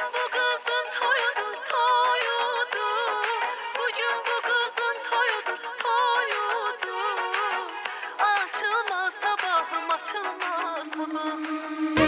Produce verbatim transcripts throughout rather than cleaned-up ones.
bu kızın toyudur, toyudur. Bugün bu kızın toyudur, toyudur. Açılmaz sabahım, açılmaz sabahım.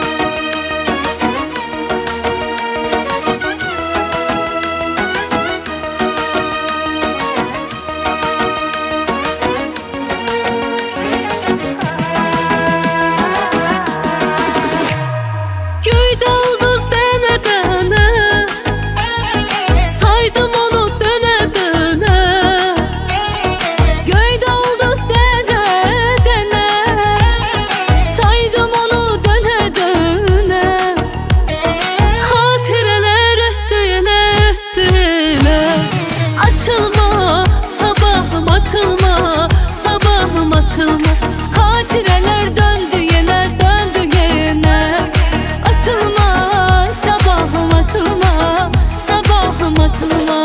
Açılma, sabahım açılma. Hatireler döndü yine, döndü yine. Açılma, sabahım açılma, sabahım açılma.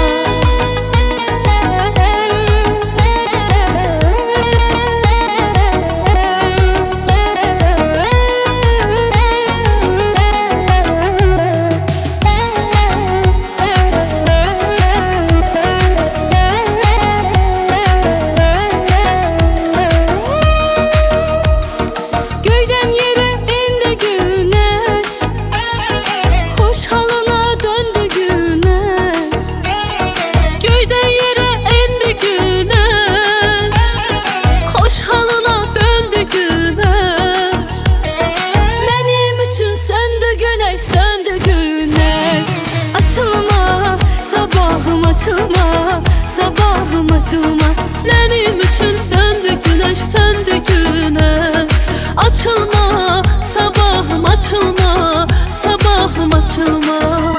Açılma, sabahım açılma. Benim için söndü güneş, söndü güneş. Açılma, sabahım açılma, sabahım açılma.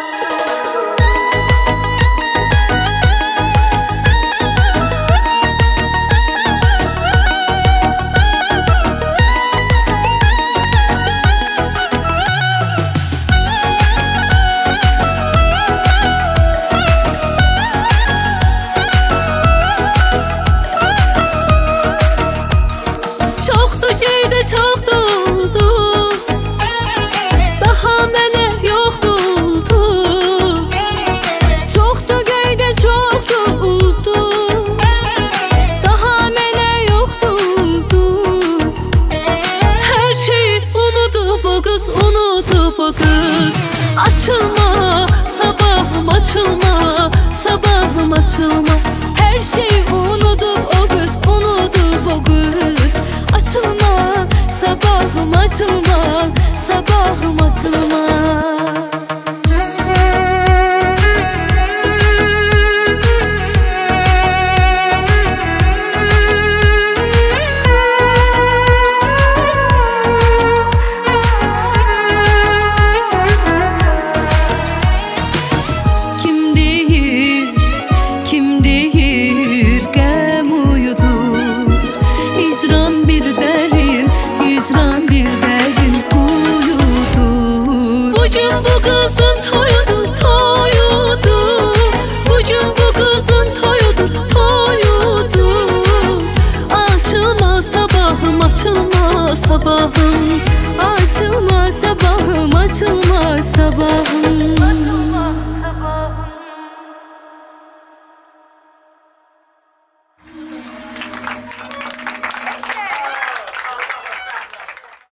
Çokdu ulduz, daha mene yoktu ulduz. Çokdu göyde çoktu ulduz, daha mene yoktu ulduz. Her şeyi unutup o kız, unutup o kız. Açılma, sabahım açılma, sabahım açılma. Her şeyi unutup o kız, unutup o kız. Açılma, sabahım açılma, sabahım açılma. Kim değil, kim değil gem uyudur. Hicran bir derin, hicran bir derin kuyudur. Bugün bu kız